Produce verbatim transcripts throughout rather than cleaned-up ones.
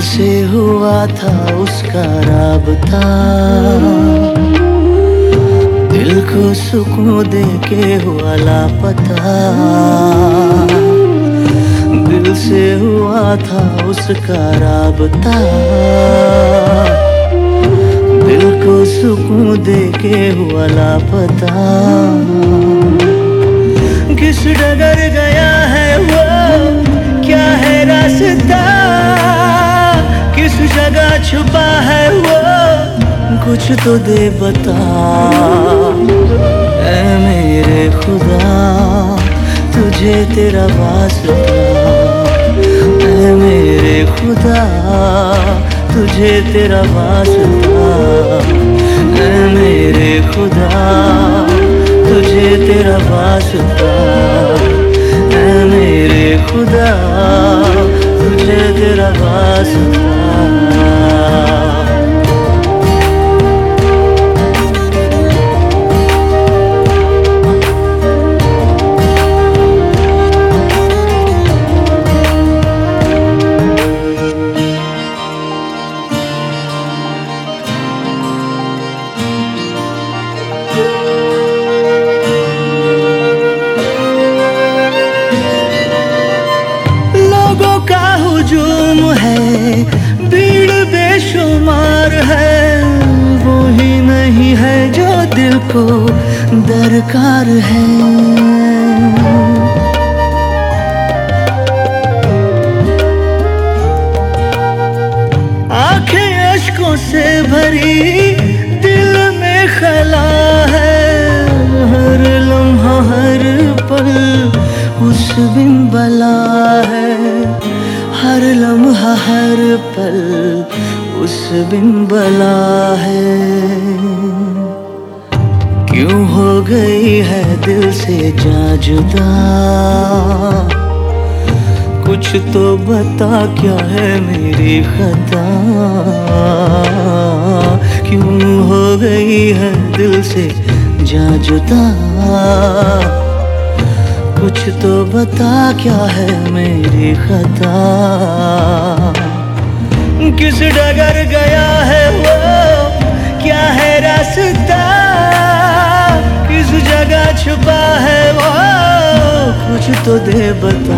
से हुआ था उसका राबता, दिल को सुकून दे के हुआ लापता। दिल से हुआ था उसका राबता, दिल को सुकून दे के हुआ लापता। किस डगर गया है वो, क्या है रास्ता, किस जगह छुपा है वो, कुछ तो दे बता। ऐ मेरे खुदा तुझे तेरा वास्ता, ऐ मेरे खुदा तुझे तेरा वास्ता, ऐ मेरे खुदा तुझे तेरा वास्ता, ऐ मेरे खुदा तुझे तेरा वास्ता। हुजूम है, भीड़ बेशुमार है, वो ही नहीं है जो दिल को दरकार है। आंखें अश्कों से भरी, दिल में खला है, हर लम्हा हर पल उस बिन बला है, हर लम्हा हर पल उस बिन बला है। क्यों हो गई है दिल से जा जुदा, कुछ तो बता क्या है मेरी खता। क्यों हो गई है दिल से जा जुदा, कुछ तो बता क्या है मेरी खता। किस डगर गया है वो, क्या है रास्ता, किस जगह छुपा है वो, कुछ तो दे बता।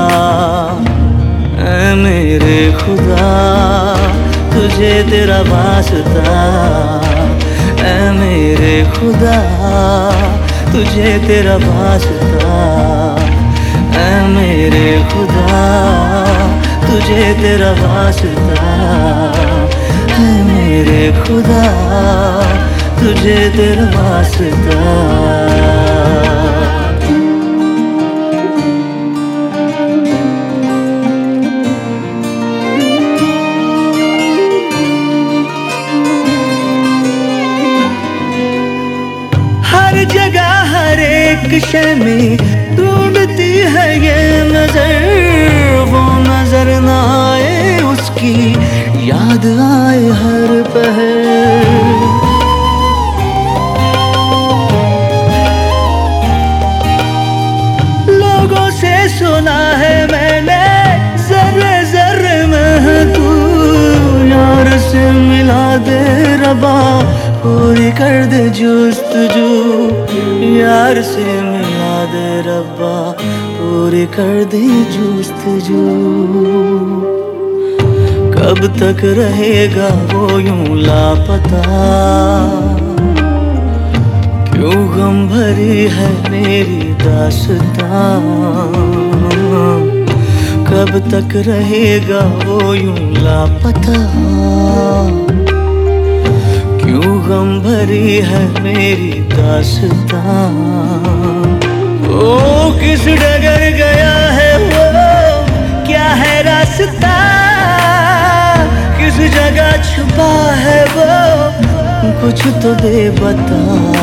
ऐ मेरे खुदा तुझे तेरा वास्ता, ऐ मेरे खुदा तुझे तेरा वास्ता, ऐ मेरे खुदा तुझे तेरा वास्ता, ऐ मेरे खुदा तुझे तेरा वास्ता। हर जगह हर एक शय में ढूंढती है ये नजर, वो नजर ना आए उसकी याद आए हर पहर। लोगों से सुना है मैंने जर्रे जर्रे में तू, यार से मिला दे रबा पूरी कर दे जुस्तजू, यार से मिला दे रब्बा पूरी कर दे जुस्तजू। कब तक रहेगा वो यूं लापता, क्यों गम भरी है मेरी दास्तां। कब तक रहेगा वो यूं लापता, क्यों गम भरी है मेरी दास्तां। ओ किस डगर गया है वो, क्या है रास्ता, किस जगह छुपा है वो, कुछ तो दे बता।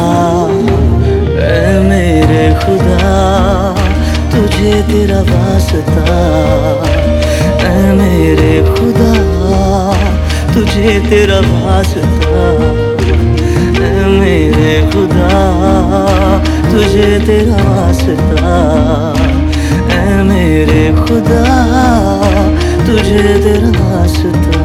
ऐ मेरे खुदा तुझे तेरा वास्ता, ऐ मेरे खुदा तुझे तेरा वास्ता, ऐ मेरे खुदा तुझे तेरा वास्ता, ऐ मेरे खुदा तुझे तेरा वास्ता। रास्ता।